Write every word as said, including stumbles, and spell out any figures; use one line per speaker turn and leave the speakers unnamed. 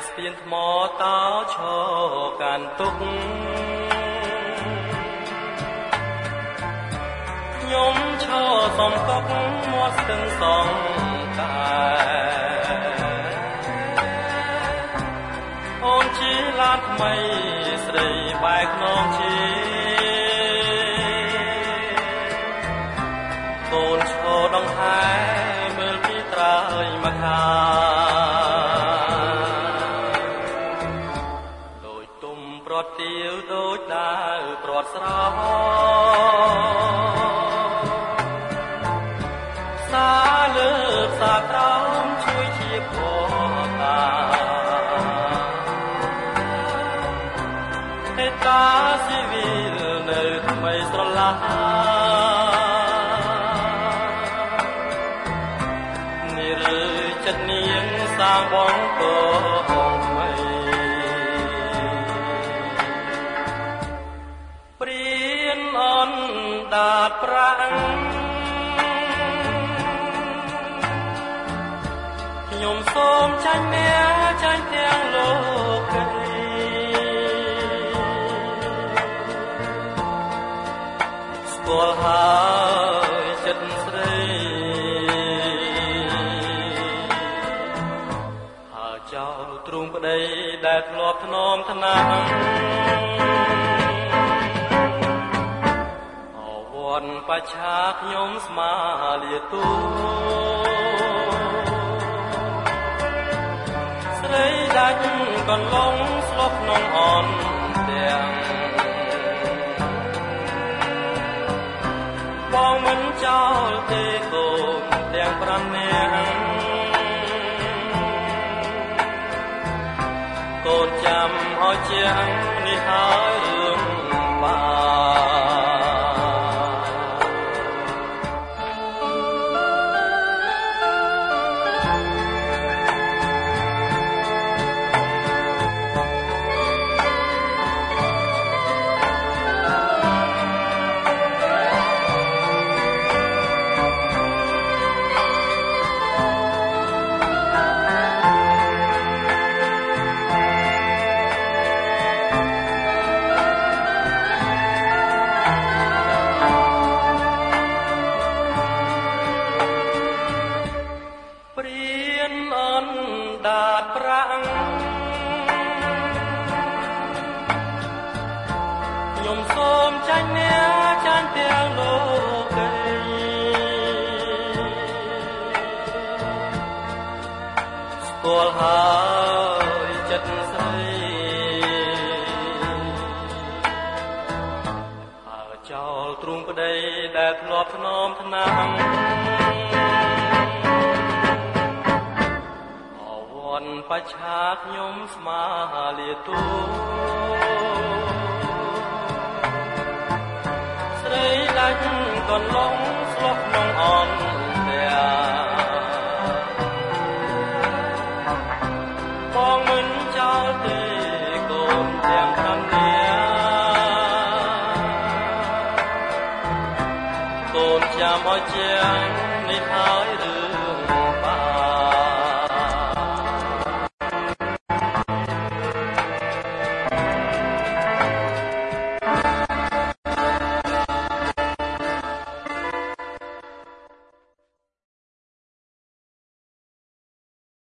ស្ពានថ្មតោឈរកាន់ទុកខ្ញុំឈរសំកុកមាត់ស្ទឹងសងកាអូនជាឡានថ្មីស្រីបែកខ្នងជាកូនឈរដងហែមើលពីត្រើយមកខាដូចទុំប្រត់ទាវដូចដាវប្រត់ស្រោសាលើកសាក្រោមជួយជាពតាហេតាស៊ីវិលនៅថ្មីស្រឡានេះឬចិត្តនាងសាងបងកោថ្មីព្រៀនអនដាតប្រាំងខ្ញុំសូមចាញ់មាចាញ់ទាំងលោកីស្គាល់ហើយចិត្តស្រីហើចោលទ្រូងប្តីដែលធ្លាប់ថ្នមថ្នាំអវ័នបច្ឆាខ្ញុំស្មាលាទូស្រីដាច់កន្លងស្លុបក្នុងអនទាំងបងមិនចោលទេកូនទាំងប្រាំនាក់កូនចាំឲ្យជាងនេះហើយរឿងបាខ្ញុំសូមចាញ់មាចាញ់ទាំងលោកីស្គាល់ហើយចិត្តស្រីហើចោលទ្រូងប្តីដែលធ្លាប់ថ្នមថ្នាំអវ័នបច្ឆាខ្ញុំស្មាលាទូស្រីដាច់កន្លងស្លុបក្នុងអនទាំងបងមិនចោលទេកូនទាំងប្រាំនាក់កូនចាំឲ្យជាងនេះហើយ